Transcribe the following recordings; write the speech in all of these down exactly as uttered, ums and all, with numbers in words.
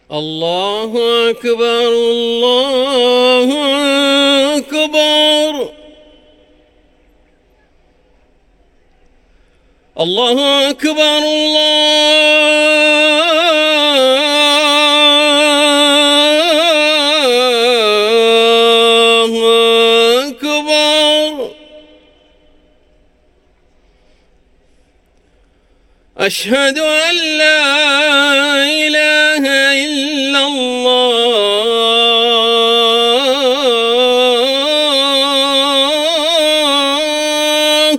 الله أكبر الله أكبر الله أكبر الله أكبر. أشهد أن لا إله إلا الله.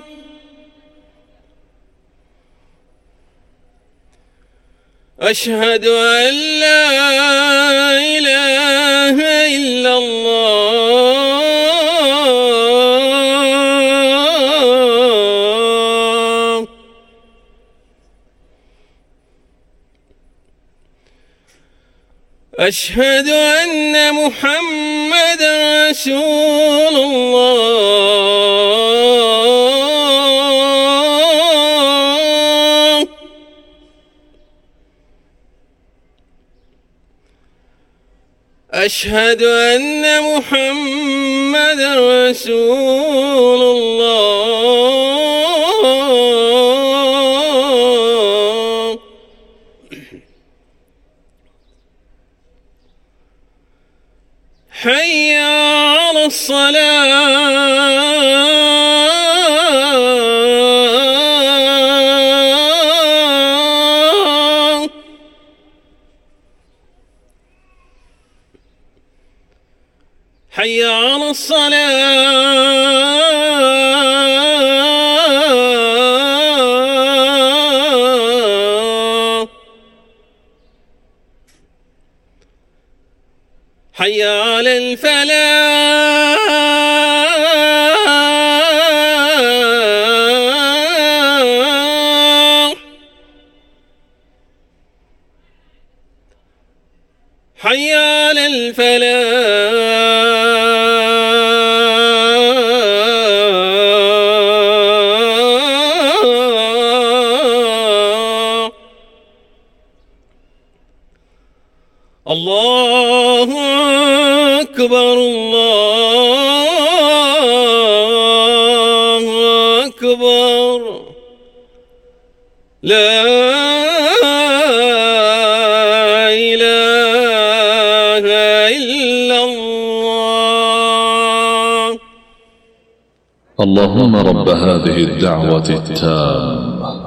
أشهد أن لا إله إلا الله. أشهد أن محمدًا رسول الله. أشهد أن محمدًا رسول الله. حي على الصلاة. حي على الصلاة. حي على الفلاح. حي على الفلاح. الله أكبر الله أكبر. لا إله إلا الله. اللهم رب هذه الدعوة التامة